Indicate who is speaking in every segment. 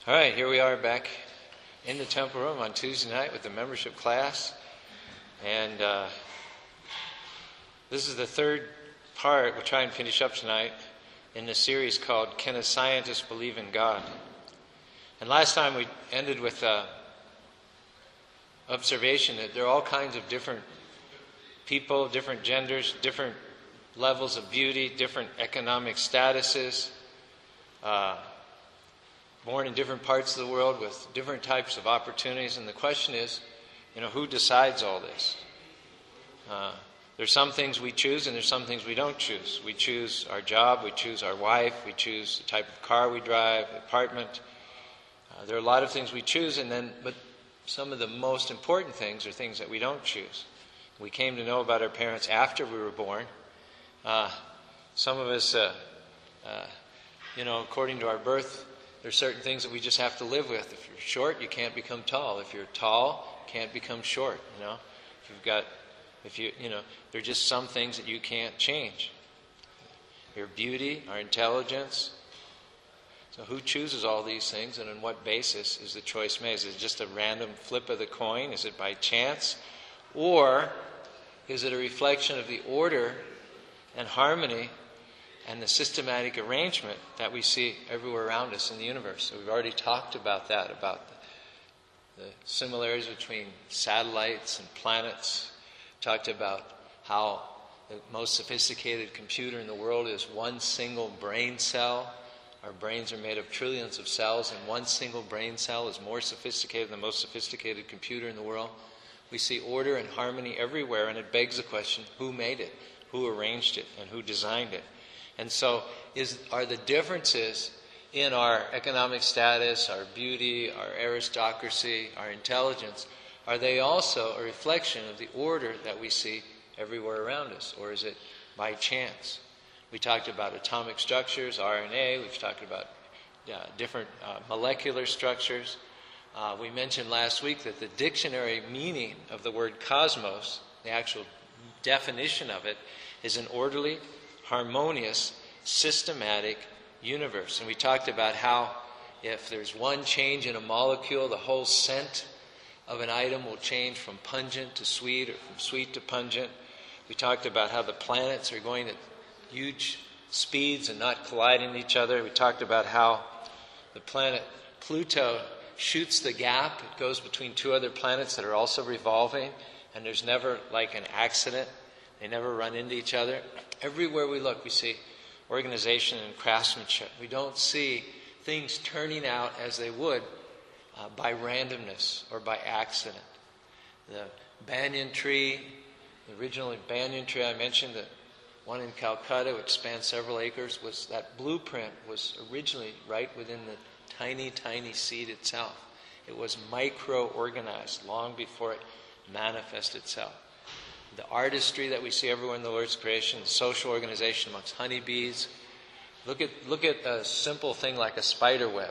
Speaker 1: All right, here we are back in the temple room on Tuesday night with the membership class. And this is the third part. We'll try and finish up tonight in the series called Can a Scientist Believe in God? And last time we ended with observation that there are all kinds of different people, different genders, different levels of beauty, different economic statuses, born in different parts of the world with different types of opportunities. And the question is, who decides all this? There's some things we choose and there's some things we don't choose. We choose our job, we choose our wife, we choose the type of car we drive, apartment. There are a lot of things we choose, but some of the most important things are things that we don't choose. We came to know about our parents after we were born. Some of us, according to our birth, there's certain things that we just have to live with. If you're short, you can't become tall. If you're tall, you can't become short. There are just some things that you can't change. Your beauty, our intelligence. So who chooses all these things, and on what basis is the choice made? Is it just a random flip of the coin? Is it by chance? Or is it a reflection of the order and harmony and the systematic arrangement that we see everywhere around us in the universe? So we've already talked about that, about the similarities between satellites and planets. Talked about how the most sophisticated computer in the world is one single brain cell. Our brains are made of trillions of cells, and one single brain cell is more sophisticated than the most sophisticated computer in the world. We see order and harmony everywhere, and it begs the question, who made it? Who arranged it? And who designed it? And so are the differences in our economic status, our beauty, our aristocracy, our intelligence, are they also a reflection of the order that we see everywhere around us? Or is it by chance? We talked about atomic structures, RNA. We've talked about different molecular structures. We mentioned last week that the dictionary meaning of the word cosmos, the actual definition of it, is an orderly, harmonious, systematic universe. And we talked about how if there's one change in a molecule, the whole scent of an item will change from pungent to sweet or from sweet to pungent. We talked about how the planets are going at huge speeds and not colliding with each other. We talked about how the planet Pluto shoots the gap. It goes between two other planets that are also revolving, and there's never like an accident. They never run into each other. Everywhere we look, we see organization and craftsmanship. We don't see things turning out as they would by randomness or by accident. The banyan tree, the original banyan tree I mentioned, the one in Calcutta, which spans several acres, that blueprint was originally right within the tiny, tiny seed itself. It was micro-organized long before it manifested itself. The artistry that we see everywhere in the Lord's creation, the social organization amongst honeybees. Look at a simple thing like a spider web.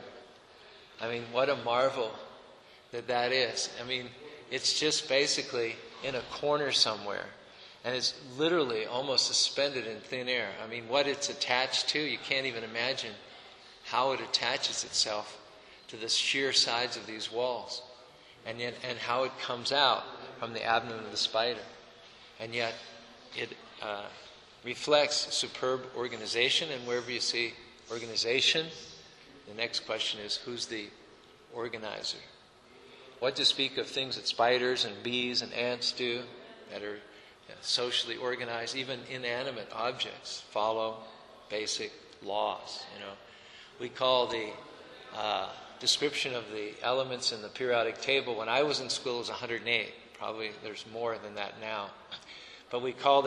Speaker 1: I mean, what a marvel that is. I mean, it's just basically in a corner somewhere. And it's literally almost suspended in thin air. I mean, what it's attached to, you can't even imagine how it attaches itself to the sheer sides of these walls. And how it comes out from the abdomen of the spider. And yet it reflects superb organization. And wherever you see organization, the next question is, who's the organizer? What to speak of things that spiders and bees and ants do that are socially organized? Even inanimate objects follow basic laws. We call the description of the elements in the periodic table, when I was in school, it was 108. Probably there's more than that now. But we call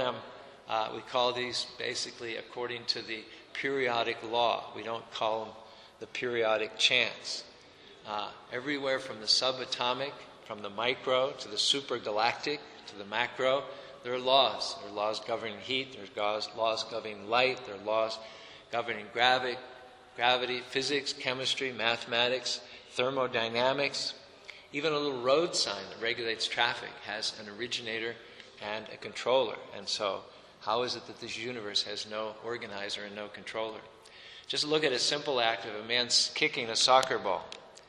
Speaker 1: these basically according to the periodic law. We don't call them the periodic chance. Everywhere from the subatomic, from the micro to the supergalactic to the macro, there are laws. There are laws governing heat, there are laws governing light, there are laws governing gravity, physics, chemistry, mathematics, thermodynamics. Even a little road sign that regulates traffic has an originator and a controller. And so, how is it that this universe has no organizer and no controller? Just look at a simple act of a man kicking a soccer ball.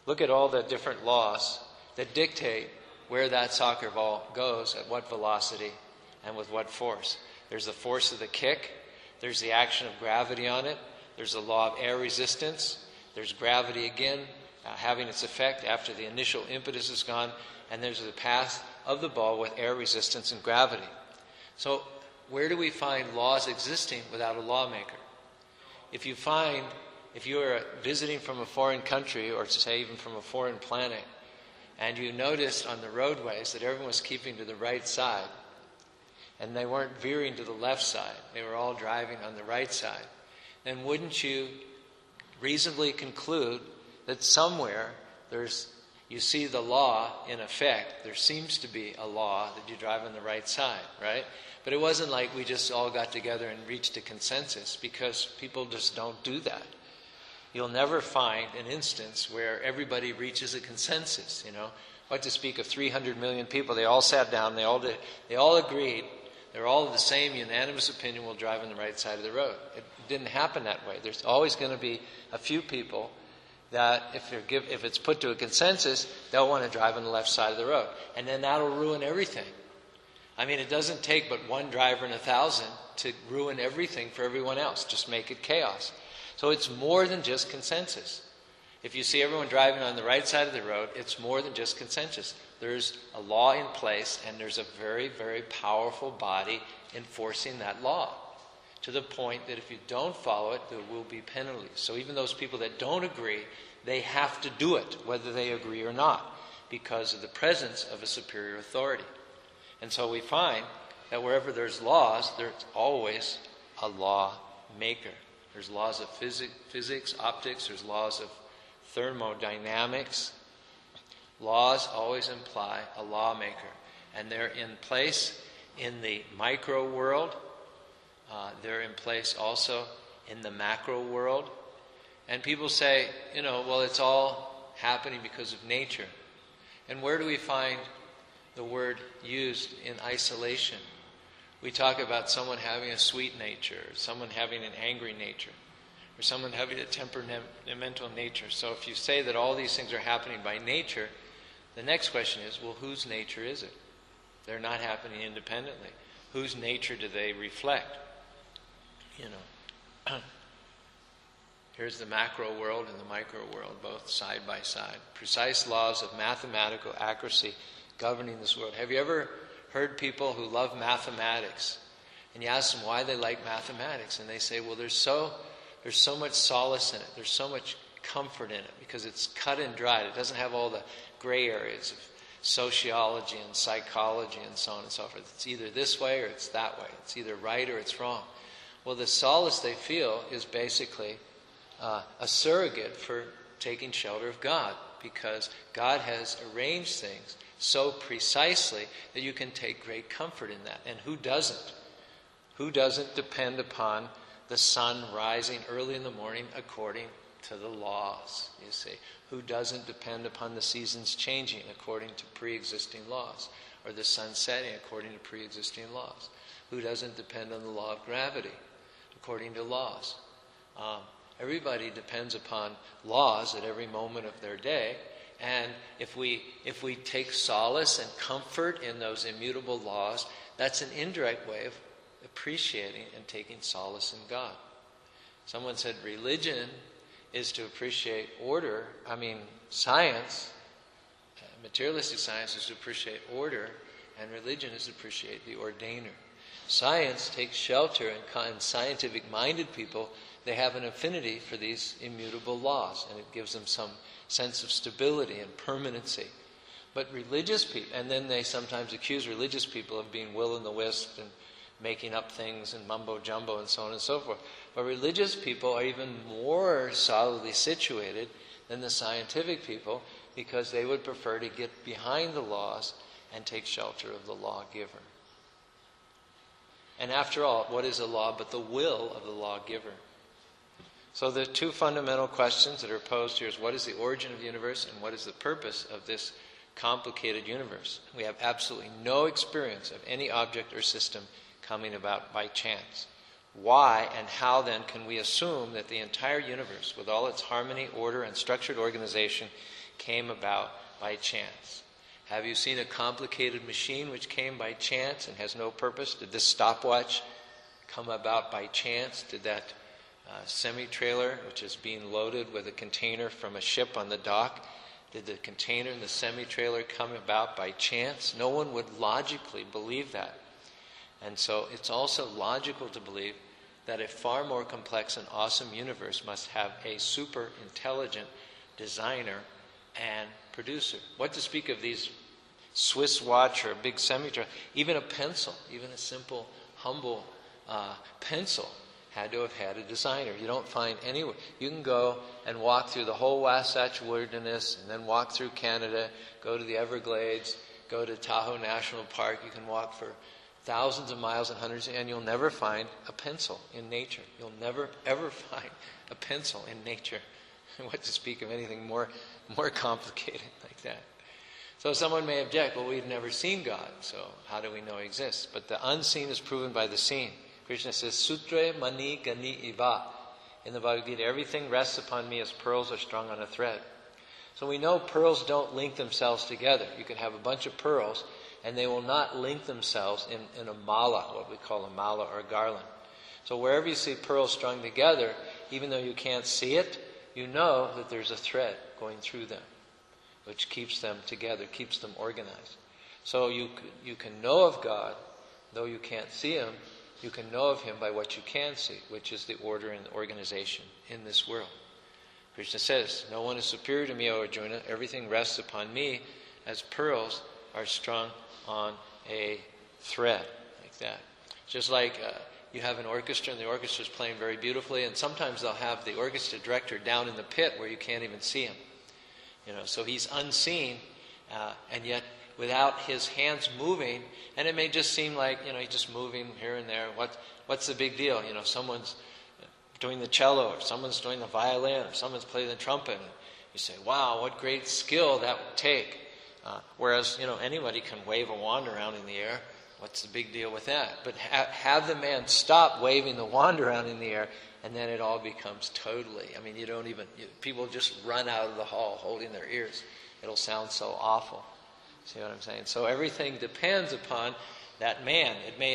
Speaker 1: look at all the different laws that dictate where that soccer ball goes, at what velocity, and with what force. There's the force of the kick. There's the action of gravity on it. There's the law of air resistance. There's gravity again, having its effect after the initial impetus is gone. And there's the path of the ball with air resistance and gravity. So where do we find laws existing without a lawmaker? If you're visiting from a foreign country, or say even from a foreign planet, and you noticed on the roadways that everyone was keeping to the right side, and they weren't veering to the left side, they were all driving on the right side, then wouldn't you reasonably conclude that somewhere you see the law in effect? There seems to be a law that you drive on the right side, right? But it wasn't like we just all got together and reached a consensus, because people just don't do that. You'll never find an instance where everybody reaches a consensus, What to speak of 300 million people? They all sat down, they all agreed, they're all of the same unanimous opinion, we'll drive on the right side of the road. It didn't happen that way. There's always going to be a few people that if it's put to a consensus, they'll want to drive on the left side of the road. And then that'll ruin everything. I mean, it doesn't take but one driver in 1,000 to ruin everything for everyone else, just make it chaos. So it's more than just consensus. If you see everyone driving on the right side of the road, it's more than just consensus. There's a law in place, and there's a very, very powerful body enforcing that law, to the point that if you don't follow it, there will be penalties. So even those people that don't agree, they have to do it, whether they agree or not, because of the presence of a superior authority. And so we find that wherever there's laws, there's always a law maker. There's laws of physics, optics, there's laws of thermodynamics. Laws always imply a lawmaker. And they're in place in the micro world. They're in place also in the macro world. And people say, well, it's all happening because of nature. And where do we find the word used in isolation? We talk about someone having a sweet nature, or someone having an angry nature, or someone having a temperamental nature. So if you say that all these things are happening by nature, the next question is, well, whose nature is it? They're not happening independently. Whose nature do they reflect? Here's the macro world and the micro world, both side by side. Precise laws of mathematical accuracy governing this world. Have you ever heard people who love mathematics, and you ask them why they like mathematics, and they say, well, there's so much solace in it, there's so much comfort in it, because it's cut and dried. It doesn't have all the gray areas of sociology and psychology and so on and so forth. It's either this way or it's that way. It's either right or it's wrong. Well, the solace they feel is basically a surrogate for taking shelter of God, because God has arranged things so precisely that you can take great comfort in that. And who doesn't? Who doesn't depend upon the sun rising early in the morning according to the laws, you see? Who doesn't depend upon the seasons changing according to pre-existing laws, or the sun setting according to pre-existing laws? Who doesn't depend on the law of gravity according to laws? Everybody depends upon laws at every moment of their day. And if we take solace and comfort in those immutable laws, that's an indirect way of appreciating and taking solace in God. Someone said religion is to appreciate order. Science, materialistic science, is to appreciate order, and religion is to appreciate the ordainer. Science takes shelter in scientific-minded people. They have an affinity for these immutable laws, and it gives them some sense of stability and permanency. But religious people, and then they sometimes accuse religious people of being will-o'-the-wisp and making up things and mumbo-jumbo and so on and so forth. But religious people are even more solidly situated than the scientific people, because they would prefer to get behind the laws and take shelter of the lawgiver. And after all, what is a law but the will of the lawgiver? So the two fundamental questions that are posed here is, what is the origin of the universe, and what is the purpose of this complicated universe? We have absolutely no experience of any object or system coming about by chance. Why and how then can we assume that the entire universe, with all its harmony, order, and structured organization, came about by chance. Have you seen a complicated machine which came by chance and has no purpose? Did this stopwatch come about by chance? Did that semi-trailer, which is being loaded with a container from a ship on the dock, did the container and the semi-trailer come about by chance? No one would logically believe that. And so it's also logical to believe that a far more complex and awesome universe must have a super intelligent designer and producer. What to speak of these Swiss watch or a big semi-trailer, even a pencil, even a simple, humble pencil had to have had a designer. You don't find anywhere. You can go and walk through the whole Wasatch Wilderness and then walk through Canada, go to the Everglades, go to Tahoe National Park. You can walk for thousands of miles and hundreds, and you'll never find a pencil in nature. You'll never, ever find a pencil in nature. What to speak of anything more complicated like that. So someone may object, well, we've never seen God, so how do we know He exists? But the unseen is proven by the seen. Krishna says, Sutre mani gani iva. In the Bhagavad Gita, everything rests upon me as pearls are strung on a thread. So we know pearls don't link themselves together. You can have a bunch of pearls, and they will not link themselves in a mala, what we call a mala or a garland. So wherever you see pearls strung together, even though you can't see it, you know that there's a thread going through them, which keeps them together, keeps them organized. So you can know of God, though you can't see Him. You can know of Him by what you can see, which is the order and the organization in this world. Krishna says, no one is superior to me, O Arjuna. Everything rests upon me as pearls are strung on a thread, like that. Just like you have an orchestra, and the orchestra is playing very beautifully, and sometimes they'll have the orchestra director down in the pit where you can't even see him. So he's unseen, and yet without his hands moving, and it may just seem like, he's just moving here and there. What's the big deal? Someone's doing the cello, or someone's doing the violin, or someone's playing the trumpet, and you say, wow, what great skill that would take. Whereas, anybody can wave a wand around in the air. What's the big deal with that? But have the man stop waving the wand around in the air, and then it all becomes totally, people just run out of the hall holding their ears. It'll sound so awful. See what I'm saying? So everything depends upon that man.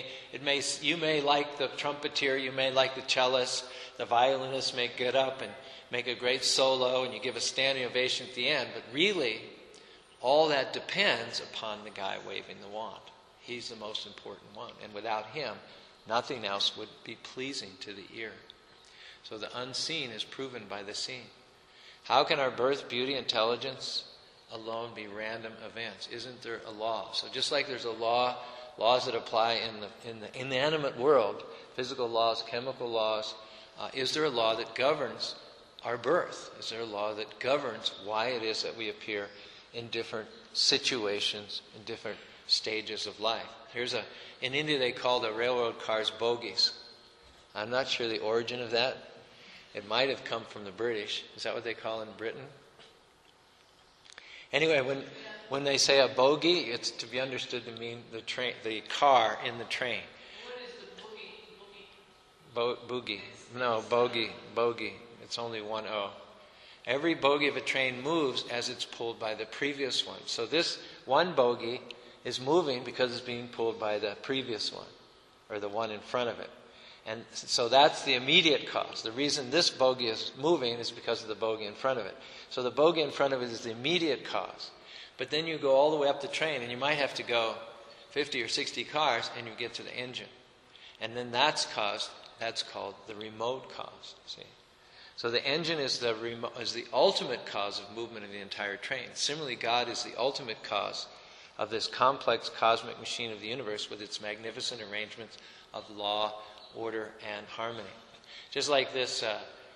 Speaker 1: You may like the trumpeter, you may like the cellist, the violinist may get up and make a great solo, and you give a standing ovation at the end, but really, all that depends upon the guy waving the wand. He's the most important one. And without him, nothing else would be pleasing to the ear. So the unseen is proven by the seen. How can our birth, beauty, intelligence alone be random events? Isn't there a law? So just like there's a laws that apply in the inanimate world, physical laws, chemical laws, is there a law that governs our birth? Is there a law that governs why it is that we appear in different situations, in different stages of life? In India they call the railroad cars bogies. I'm not sure the origin of that. It might have come from the British. Is that what they call in Britain? Anyway, when they say a bogie, it's to be understood to mean the car in the train. What is the boogie? No, bogie. It's only one O. Every bogie of a train moves as it's pulled by the previous one. So this one bogie is moving because it's being pulled by the previous one, or the one in front of it. And so that's the immediate cause. The reason this bogie is moving is because of the bogie in front of it. So the bogie in front of it is the immediate cause. But then you go all the way up the train, and you might have to go 50 or 60 cars, and you get to the engine. And then that's called the remote cause, see. So the engine is the ultimate cause of movement of the entire train. Similarly, God is the ultimate cause of this complex cosmic machine of the universe with its magnificent arrangements of law, order, and harmony. Just like this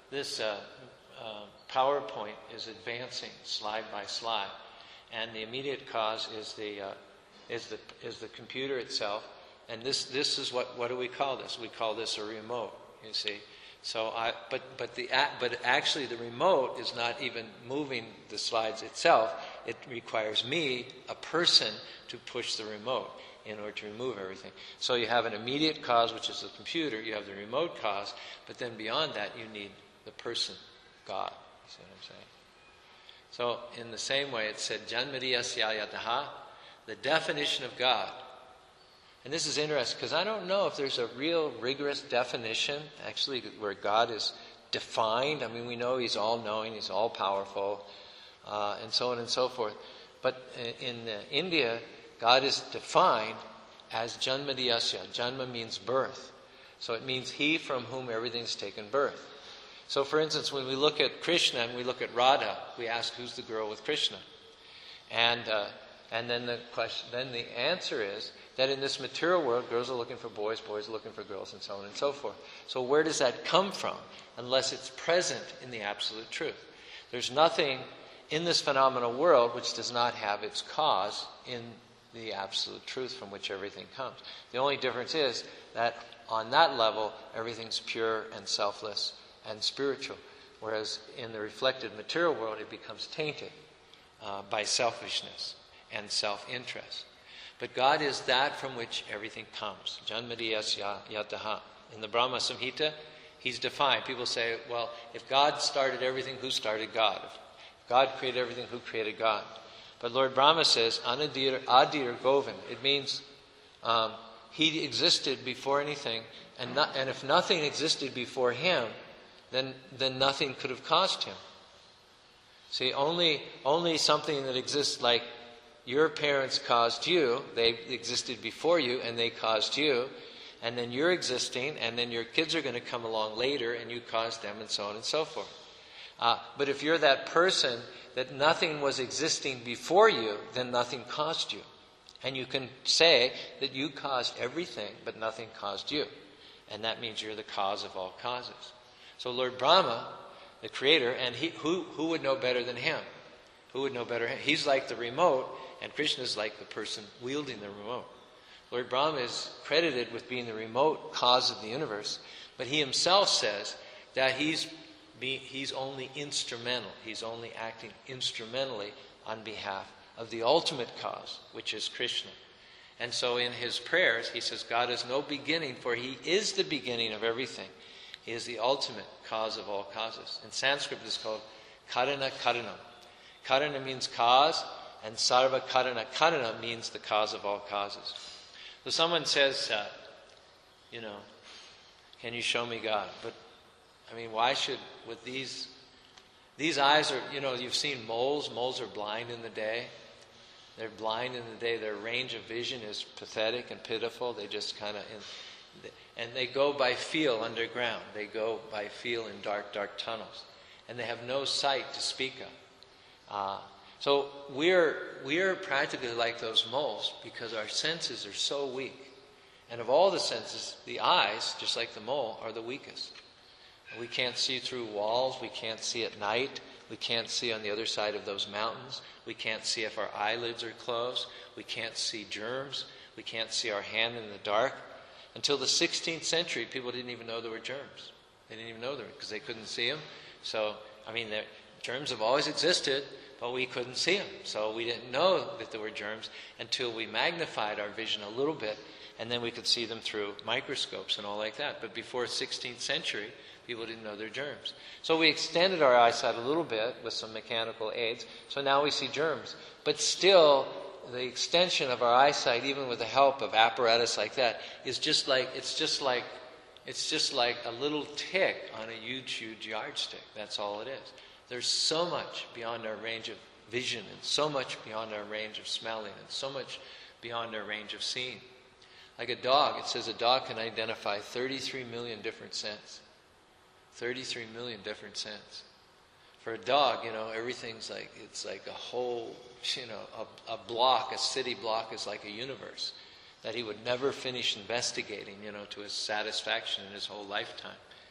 Speaker 1: PowerPoint is advancing slide by slide, and the immediate cause is the computer itself. And this is what do we call this? We call this a remote. You see. So but actually the remote is not even moving the slides itself. It requires me, a person, to push the remote in order to remove everything. So you have an immediate cause, which is the computer. You have the remote cause, but then beyond that, you need the person, God. You see what I'm saying? So in the same way it said, Janmati Yasya Yataha, the definition of God. And this is interesting because I don't know if there's a real rigorous definition actually where God is defined. I mean, we know He's all-knowing, He's all-powerful, and so on and so forth. But in India, God is defined as Janmati Yasya. Janma means birth. So it means He from whom everything's taken birth. So for instance, when we look at Krishna and we look at Radha, we ask, who's the girl with Krishna? And then the answer is that in this material world, girls are looking for boys, boys are looking for girls, and so on and so forth. So where does that come from? Unless it's present in the absolute truth. There's nothing in this phenomenal world which does not have its cause in the absolute truth from which everything comes. The only difference is that on that level, everything's pure and selfless and spiritual. Whereas in the reflected material world, it becomes tainted by selfishness and self-interest. But God is that from which everything comes. Janmati Yasya Yataha. In the Brahma Samhita, He's defined. People say, well, if God started everything, who started God? If God created everything, who created God? But Lord Brahma says, Anadir Adir Govind. It means He existed before anything, and if nothing existed before Him, then nothing could have caused Him. See, only something that exists like your parents caused you, they existed before you and they caused you, and then you're existing, and then your kids are going to come along later and you caused them, and so on and so forth. But if you're that person that nothing was existing before you, then nothing caused you. And you can say that you caused everything, but nothing caused you. And that means you're the cause of all causes. So Lord Brahma, the creator, and who would know better than Him? Who would know better? He's like the remote, and Krishna is like the person wielding the remote. Lord Brahma is credited with being the remote cause of the universe, but He Himself says that He's only instrumental. He's only acting instrumentally on behalf of the ultimate cause, which is Krishna. And so in His prayers, He says, God has no beginning, for He is the beginning of everything. He is the ultimate cause of all causes. In Sanskrit, this is called Karana Karanam. Karana means cause, and Sarva Karana. Karana means the cause of all causes. So someone says, can you show me God? But, why should, with these eyes are, you've seen moles. Moles are blind in the day. They're blind in the day. Their range of vision is pathetic and pitiful. They just and they go by feel underground. They go by feel in dark, dark tunnels. And they have no sight to speak of. So we're practically like those moles because our senses are so weak. And of all the senses, the eyes, just like the mole, are the weakest. We can't see through walls. We can't see at night. We can't see on the other side of those mountains. We can't see if our eyelids are closed. We can't see germs. We can't see our hand in the dark. Until the 16th century, people didn't even know there were germs. They didn't even know there were, because they couldn't see them. So, germs have always existed, but we couldn't see them. So we didn't know that there were germs until we magnified our vision a little bit, and then we could see them through microscopes and all like that. But before 16th century, people didn't know their germs. So we extended our eyesight a little bit with some mechanical aids, so now we see germs. But still, the extension of our eyesight, even with the help of apparatus like that, is just like a little tick on a huge, huge yardstick. That's all it is. There's so much beyond our range of vision, and so much beyond our range of smelling, and so much beyond our range of seeing. Like a dog, it says a dog can identify 33 million different scents. 33 million different scents. For a dog, everything's it's like a whole, a block, a city block is like a universe that he would never finish investigating, to his satisfaction in his whole lifetime.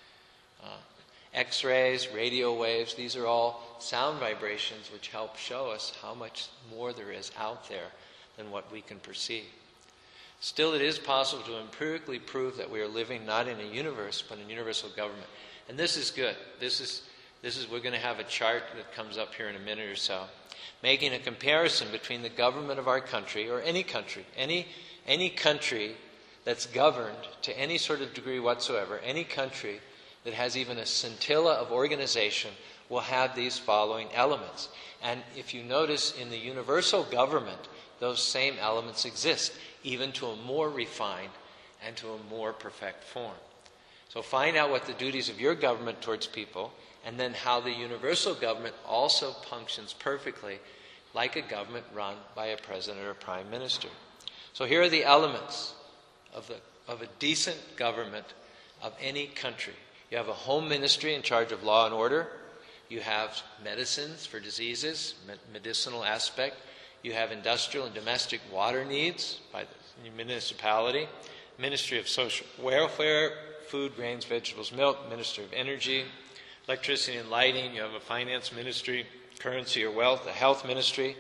Speaker 1: X-rays, radio waves, these are all sound vibrations which help show us how much more there is out there than what we can perceive. Still, it is possible to empirically prove that we are living not in a universe, but in universal government. And this is good. We're going to have a chart that comes up here in a minute or so, making a comparison between the government of our country, or any country, any country that's governed to any sort of degree whatsoever, any country that has even a scintilla of organization will have these following elements. And if you notice in the universal government, those same elements exist, even to a more refined and to a more perfect form. So find out what the duties of your government towards people, and then how the universal government also functions perfectly like a government run by a president or a prime minister. So here are the elements of a decent government of any country. You have a home ministry in charge of law and order. You have medicines for diseases, medicinal aspect. You have industrial and domestic water needs by the municipality. Ministry of Social Welfare, food, grains, vegetables, milk. Ministry of Energy, electricity and lighting. You have a finance ministry, currency or wealth. A health ministry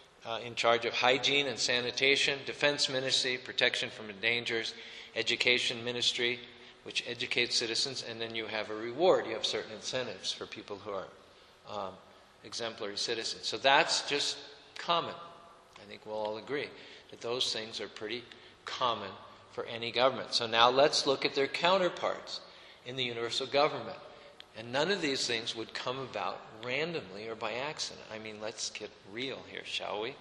Speaker 1: in charge of hygiene and sanitation. Defense ministry, protection from dangers. Education ministry, which educates citizens, and then you have a reward. You have certain incentives for people who are exemplary citizens. So that's just common. I think we'll all agree that those things are pretty common for any government. So now let's look at their counterparts in the universal government. And none of these things would come about randomly or by accident. I mean, let's get real here, shall we?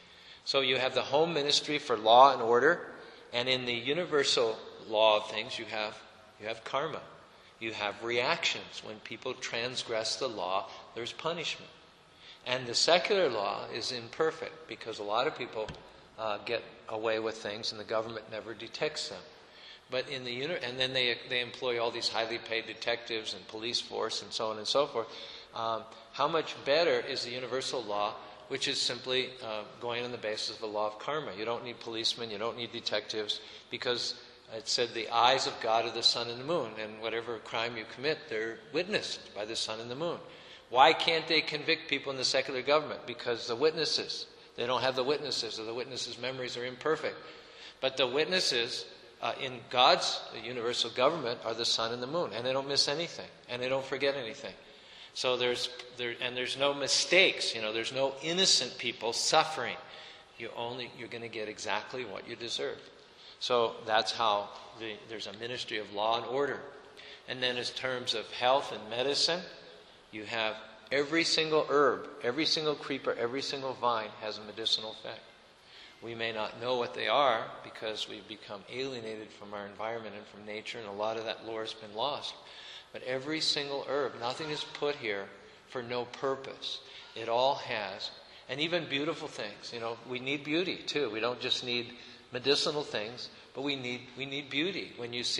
Speaker 1: So you have the home ministry for law and order, and in the universal law of things, you have karma. You have reactions. When people transgress the law, there's punishment. And the secular law is imperfect because a lot of people get away with things and the government never detects them. But in the and then they employ all these highly paid detectives and police force and so on and so forth. How much better is the universal law, which is simply going on the basis of the law of karma? You don't need policemen, you don't need detectives, because it said the eyes of God are the sun and the moon, and whatever crime you commit, they're witnessed by the sun and the moon. Why can't they convict people in the secular government? Because the witnesses, they don't have the witnesses, or the witnesses' memories are imperfect. But the witnesses in God's universal government are the sun and the moon, and they don't miss anything, and they don't forget anything. So there's no mistakes, there's no innocent people suffering. You're going to get exactly what you deserve. So that's how there's a ministry of law and order. And then in terms of health and medicine, you have every single herb, every single creeper, every single vine has a medicinal effect. We may not know what they are because we've become alienated from our environment and from nature, and a lot of that lore has been lost. But every single herb, nothing is put here for no purpose. It all has, and even beautiful things. We need beauty too. We don't just need medicinal things, but we need beauty. When you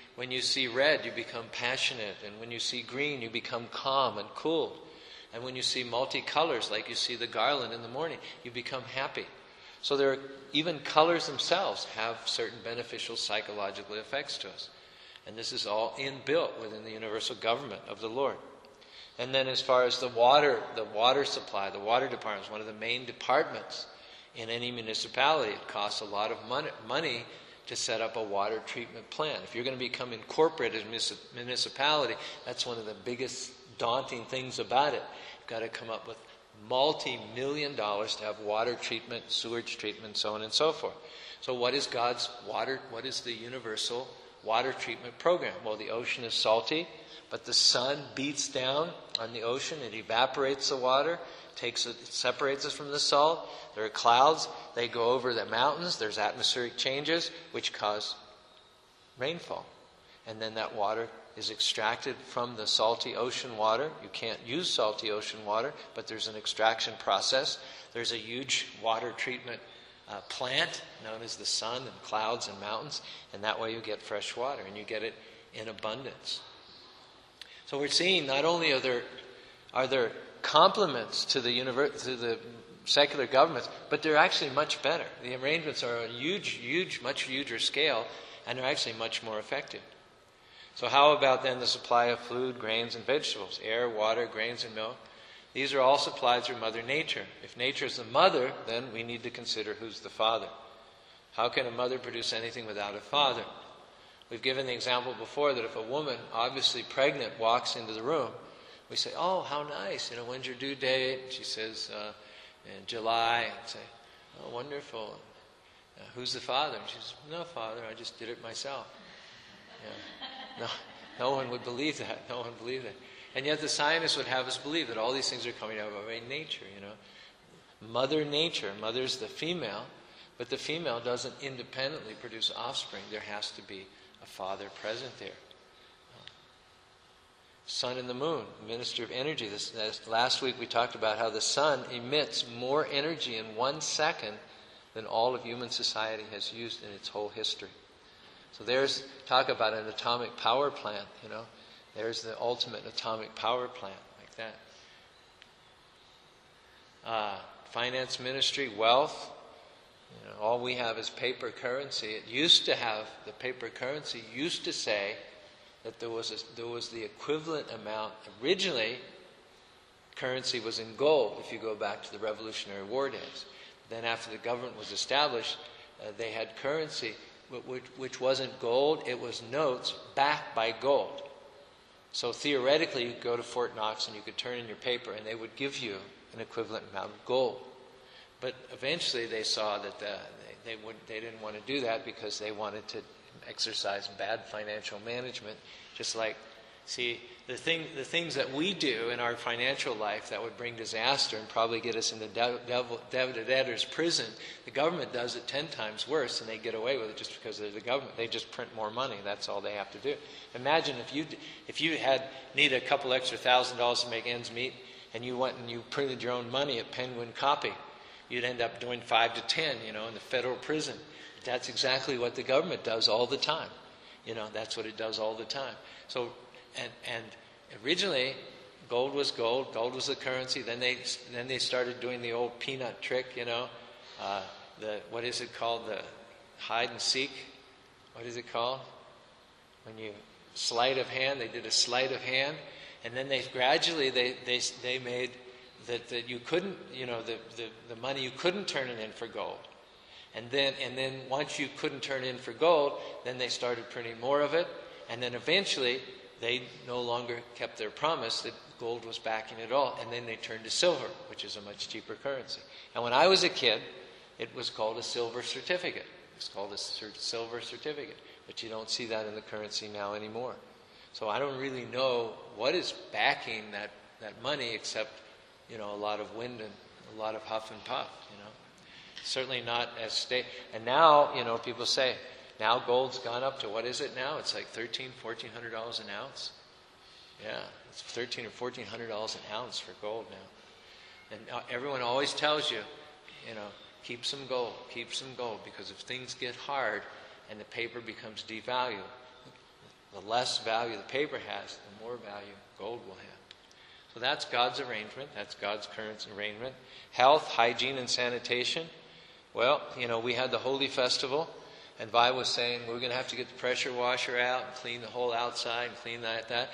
Speaker 1: see red, you become passionate, and when you see green, you become calm and cool. And when you see multicolors, like you see the garland in the morning, you become happy. So even colors themselves have certain beneficial psychological effects to us. And this is all inbuilt within the universal government of the Lord. And then as far as the water supply, the water department is one of the main departments in any municipality. It costs a lot of money to set up a water treatment plant. If you're going to become incorporated as a municipality, that's one of the biggest daunting things about it. You've got to come up with multi-million dollars to have water treatment, sewage treatment, so on and so forth. So what is God's water? What is the universal water treatment program? Well, the ocean is salty, but the sun beats down on the ocean. It evaporates the water, separates us from the salt. There are clouds. They go over the mountains. There's atmospheric changes which cause rainfall. And then that water is extracted from the salty ocean water. You can't use salty ocean water, but there's an extraction process. There's a huge water treatment plant known as the sun and clouds and mountains, and that way you get fresh water, and you get it in abundance. So we're seeing not only are there complements to the secular governments, but they're actually much better. The arrangements are a much huger scale, and they're actually much more effective. So how about then the supply of food, grains, and vegetables? Air, water, grains, and milk. These are all supplied through Mother Nature. If nature is the mother, then we need to consider who's the father. How can a mother produce anything without a father? We've given the example before that if a woman, obviously pregnant, walks into the room, we say, "Oh, how nice, when's your due date?" She says, "In July." And say, "Oh, wonderful. Who's the father?" And she says, "No father, I just did it myself." No one would believe that. No one would believe that. And yet the scientists would have us believe that all these things are coming out of nature, Mother Nature, mother's the female, but the female doesn't independently produce offspring. There has to be a father present there. Sun and the moon, minister of energy. Last week we talked about how the sun emits more energy in 1 second than all of human society has used in its whole history. So there's talk about an atomic power plant, There's the ultimate atomic power plant, like that. Finance ministry, wealth. All we have is paper currency. It used to have, the paper currency used to say that there was the equivalent amount. Originally, currency was in gold, if you go back to the Revolutionary War days. Then after the government was established, they had currency which wasn't gold, it was notes backed by gold. So theoretically, you could go to Fort Knox and you could turn in your paper and they would give you an equivalent amount of gold. But eventually they saw that they didn't want to do that because they wanted to exercise bad financial management. Just like, see, the things that we do in our financial life that would bring disaster and probably get us into debtor's prison, the government does it 10 times worse, and they get away with it just because they're the government. They just print more money. That's all they have to do. Imagine if you needed a couple extra $1,000 to make ends meet, and you went and you printed your own money at Penguin Copy. You'd end up doing 5 to 10, in the federal prison. That's exactly what the government does all the time. That's what it does all the time. So, and originally, gold was gold. Gold was the currency. Then they started doing the old peanut trick. What is it called? The hide and seek. What is it called? When you sleight of hand. They did a sleight of hand, and then they gradually they made that you couldn't, the money you couldn't turn it in for gold. And then once you couldn't turn in for gold, then they started printing more of it, and then eventually they no longer kept their promise that gold was backing it all, and then they turned to silver, which is a much cheaper currency. And when I was a kid, it was called a silver certificate. It's called a silver certificate, but you don't see that in the currency now anymore. So I don't really know what is backing that money except, a lot of wind and a lot of huff and puff, Certainly not as stable. And now, people say, now gold's gone up to, what is it now? It's like $1,300, $1,400 an ounce. Yeah, it's $1,300 or $1,400 an ounce for gold now. And everyone always tells you, keep some gold, because if things get hard and the paper becomes devalued, the less value the paper has, the more value gold will have. So that's God's arrangement. That's God's current arrangement. Health, hygiene, and sanitation. Well, we had the Holy Festival, and Vi was saying we're going to have to get the pressure washer out and clean the whole outside and clean that.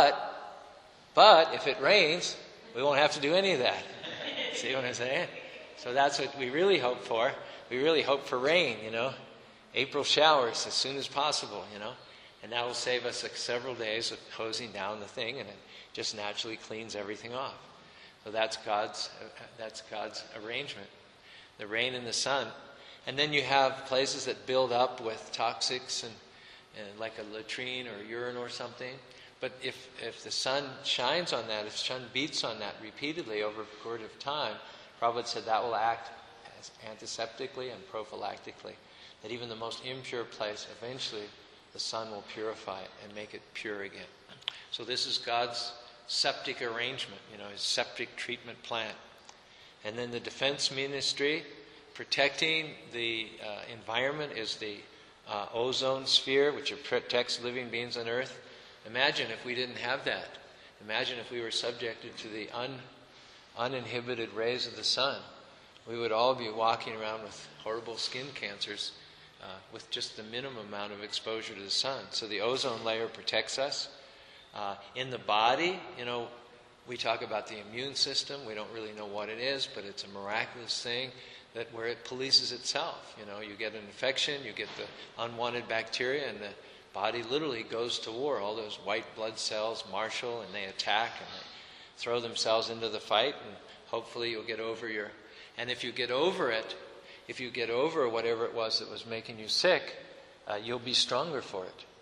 Speaker 1: But if it rains, we won't have to do any of that. See what I'm saying? So that's what we really hope for. We really hope for rain, April showers as soon as possible, And that will save us several days of hosing down the thing, and it just naturally cleans everything off. So that's God's arrangement. The rain and the sun. And then you have places that build up with toxics and like a latrine or urine or something. But if the sun shines on that, if the sun beats on that repeatedly over a period of time, Prabhupada said that will act as antiseptically and prophylactically. That even the most impure place, eventually the sun will purify it and make it pure again. So this is God's septic arrangement, his septic treatment plant. And then the defense ministry, protecting the environment, is the ozone sphere, which protects living beings on Earth. Imagine if we didn't have that. Imagine if we were subjected to the uninhibited rays of the sun. We would all be walking around with horrible skin cancers with just the minimum amount of exposure to the sun. So the ozone layer protects us. In the body, we talk about the immune system. We don't really know what it is, but it's a miraculous thing where it polices itself. You get an infection, you get the unwanted bacteria, and the body literally goes to war. All those white blood cells marshal, and they attack, and they throw themselves into the fight, and hopefully you'll get over And if you get over it, if you get over whatever it was that was making you sick, you'll be stronger for it.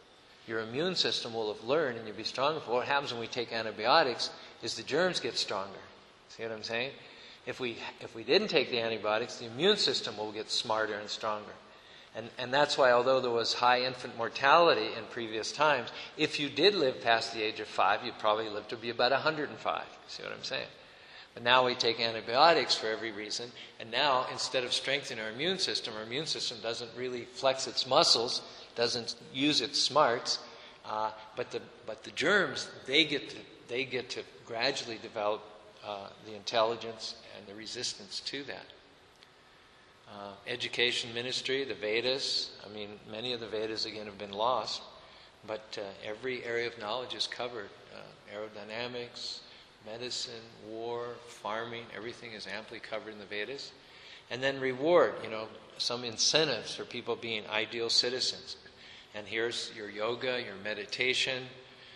Speaker 1: your immune system will have learned and you'll be stronger. But what happens when we take antibiotics is the germs get stronger. See what I'm saying? If we didn't take the antibiotics, the immune system will get smarter and stronger. And that's why, although there was high infant mortality in previous times, if you did live past the age of 5, you'd probably live to be about 105. See what I'm saying? But now we take antibiotics for every reason, and now instead of strengthening our immune system doesn't really flex its muscles, doesn't use its smarts, but the germs, they get to gradually develop the intelligence and the resistance to that. Education ministry, the Vedas, many of the Vedas again have been lost, but every area of knowledge is covered. Aerodynamics, medicine, war, farming, everything is amply covered in the Vedas. And then reward, some incentives for people being ideal citizens. And here's your yoga, your meditation,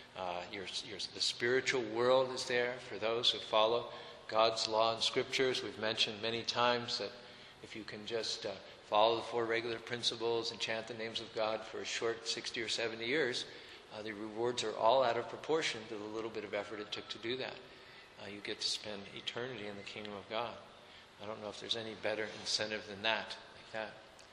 Speaker 1: the spiritual world is there for those who follow God's law and scriptures. We've mentioned many times that if you can just follow the 4 regular principles and chant the names of God for a short 60 or 70 years, the rewards are all out of proportion to the little bit of effort it took to do that. You get to spend eternity in the kingdom of God. I don't know if there's any better incentive than that, like that.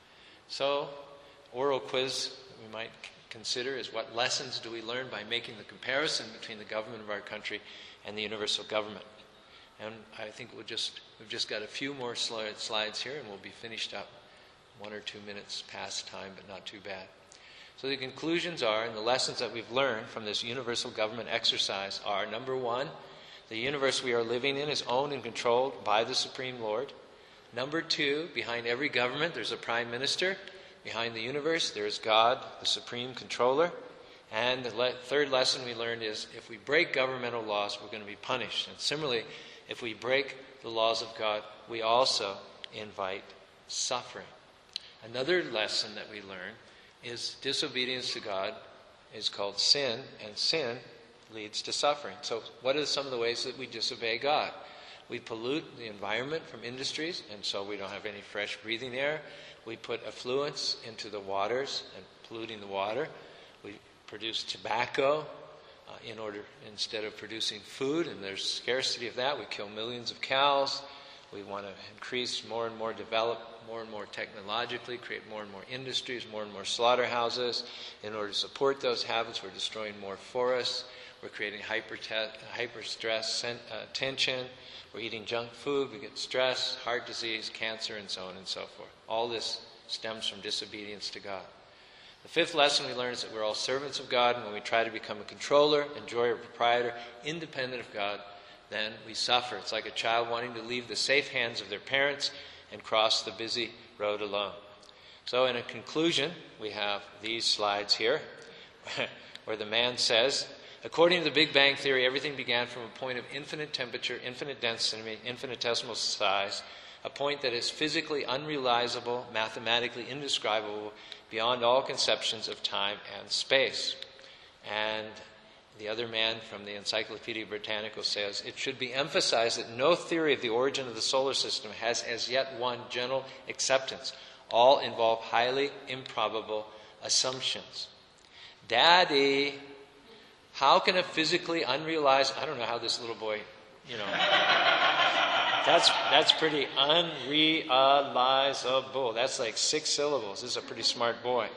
Speaker 1: So, oral quiz we might consider is, what lessons do we learn by making the comparison between the government of our country and the universal government? And I think we've just got a few more slides here, and we'll be finished up 1 or 2 minutes past time, but not too bad. So the conclusions are, and the lessons that we've learned from this universal government exercise are, number 1, the universe we are living in is owned and controlled by the Supreme Lord. Number 2, behind every government there's a prime minister. Behind the universe there is God, the supreme controller. And the third lesson we learned is, if we break governmental laws, we're going to be punished. And similarly, if we break the laws of God, we also invite suffering. Another lesson that we learn is disobedience to God is called sin, and sin leads to suffering. So what are some of the ways that we disobey God? We pollute the environment from industries, and so we don't have any fresh breathing air. We put effluents into the waters and polluting the water. We produce tobacco instead of producing food, and there's scarcity of that. We kill millions of cows. We want to increase more and more, develop more and more technologically, create more and more industries, more and more slaughterhouses. In order to support those habits, we're destroying more forests. We're creating hyper-stress tension. We're eating junk food. We get stress, heart disease, cancer, and so on and so forth. All this stems from disobedience to God. The fifth lesson we learn is that we're all servants of God, and when we try to become a controller, enjoyer, or proprietor, independent of God, then we suffer. It's like a child wanting to leave the safe hands of their parents and cross the busy road alone. So in a conclusion, we have these slides here, where the man says, according to the Big Bang Theory, everything began from a point of infinite temperature, infinite density, infinitesimal size, a point that is physically unrealizable, mathematically indescribable, beyond all conceptions of time and space. And the other man from the Encyclopedia Britannica says, it should be emphasized that no theory of the origin of the solar system has as yet won general acceptance. All involve highly improbable assumptions. Daddy, how can a physically unrealized... I don't know how this little boy, That's pretty unrealizable. That's like 6 syllables. This is a pretty smart boy.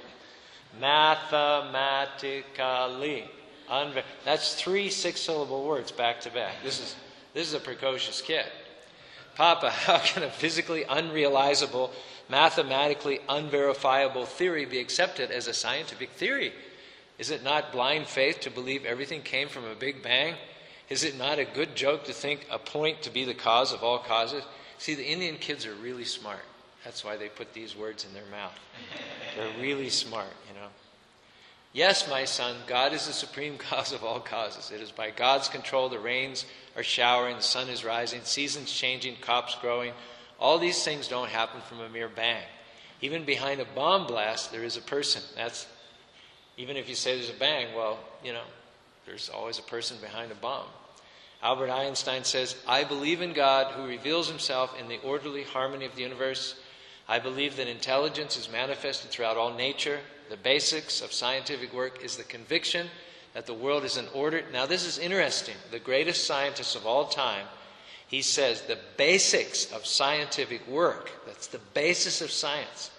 Speaker 1: Mathematically. That's 3 6-syllable words back to back. This is a precocious kid. Papa, how can a physically unrealizable, mathematically unverifiable theory be accepted as a scientific theory? Is it not blind faith to believe everything came from a Big Bang? Is it not a good joke to think a point to be the cause of all causes? See, the Indian kids are really smart. That's why they put these words in their mouth. They're really smart, Yes, my son, God is the supreme cause of all causes. It is by God's control the rains are showering, the sun is rising, seasons changing, crops growing. All these things don't happen from a mere bang. Even behind a bomb blast, there is a person. Even if you say there's a bang, there's always a person behind a bomb. Albert Einstein says, I believe in God who reveals himself in the orderly harmony of the universe. I believe that intelligence is manifested throughout all nature. The basics of scientific work is the conviction that the world is in order. Now this is interesting. The greatest scientist of all time, he says the basics of scientific work, that's the basis of science.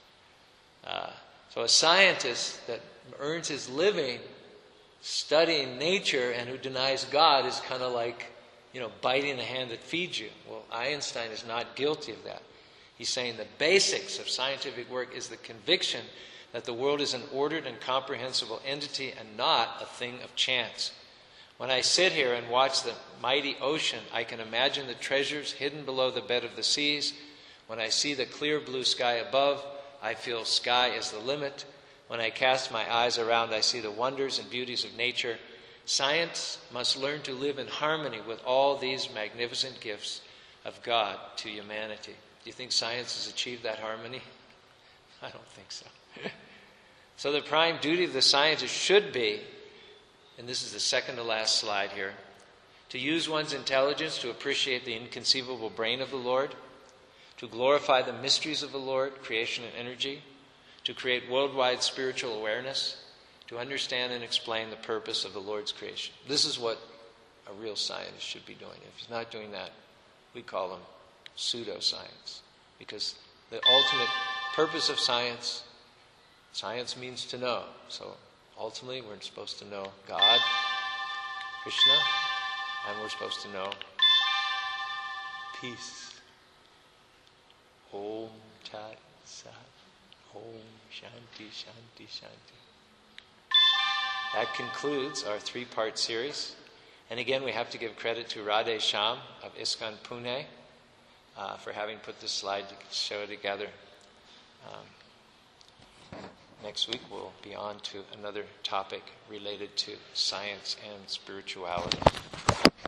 Speaker 1: So a scientist that earns his living studying nature and who denies God is kind of like, biting the hand that feeds you. Well, Einstein is not guilty of that. He's saying the basics of scientific work is the conviction that the world is an ordered and comprehensible entity and not a thing of chance. When I sit here and watch the mighty ocean, I can imagine the treasures hidden below the bed of the seas. When I see the clear blue sky above, I feel sky is the limit. When I cast my eyes around, I see the wonders and beauties of nature. Science must learn to live in harmony with all these magnificent gifts of God to humanity. Do you think science has achieved that harmony? I don't think so. So the prime duty of the scientist should be, and this is the second to last slide here, to use one's intelligence to appreciate the inconceivable brain of the Lord, to glorify the mysteries of the Lord, creation and energy, to create worldwide spiritual awareness, to understand and explain the purpose of the Lord's creation. This is what a real scientist should be doing. If he's not doing that, we call him pseudoscience. Because the ultimate purpose of science means to know. So ultimately we're supposed to know God, Krishna, and we're supposed to know peace. Om Tat Sat. Om Shanti Shanti Shanti. That concludes our 3-part series. And again, we have to give credit to Radhe Shyam of ISKCON Pune for having put this slide to show together. Next week we'll be on to another topic related to science and spirituality.